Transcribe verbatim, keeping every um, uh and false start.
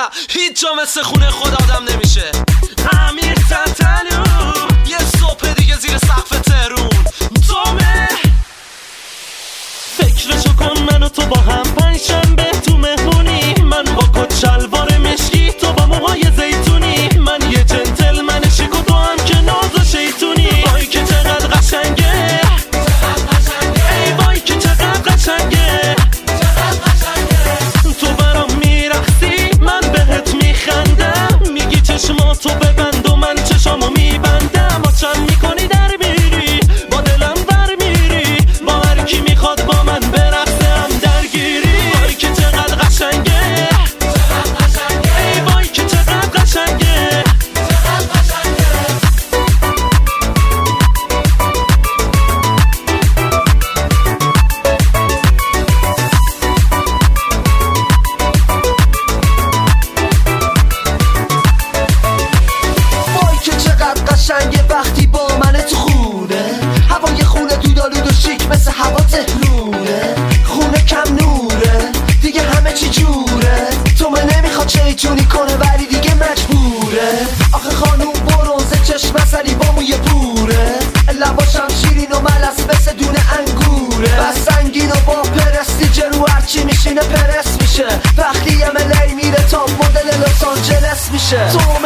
هیچ جا مثل خونه خود آدم نمیشه. امیر تنتلو یه صبح دیگه زیر سقف ترون تومه. فکرشو کن من و تو با هم پنجشنبه تو مهمونی، من با کت شلوار مشکی تو با موهای زیتونی، من یه جنتلمن شیک و تو هم که ناز و شیطونی. وای که چقدر قشنگه، ای وای که چقدر قشنگه، تو برام میرقصی من بهت میخندم، میگی چشماتو ببند و من چشامو میبندم. آچم میکنی در میری با دلم بر میری، با هر کی میخواد با من برقصه هم درگیری. وای که چقدر قشنگه، ای وای که چقدر قشنگه. وای که چقدر قشنگه وقتی با منه تو خونه، هوای خونه دودالود و شیک مثل هوا تهرونه، خونه کم نوره دیگه همه چی جوره، تو من نمیخواد شیطونی کنه ولی دیگه مجبوره. آخه خانوم برونزه چشم اصلی با موی بوره، لباشم شیرین و ملس مثل دونه انگوره، بس سنگین و با پرستیج رو هرچی میشینه پرست میشه، وقتی ام ال ای میره تا مدل لس آنجلس میشه. تو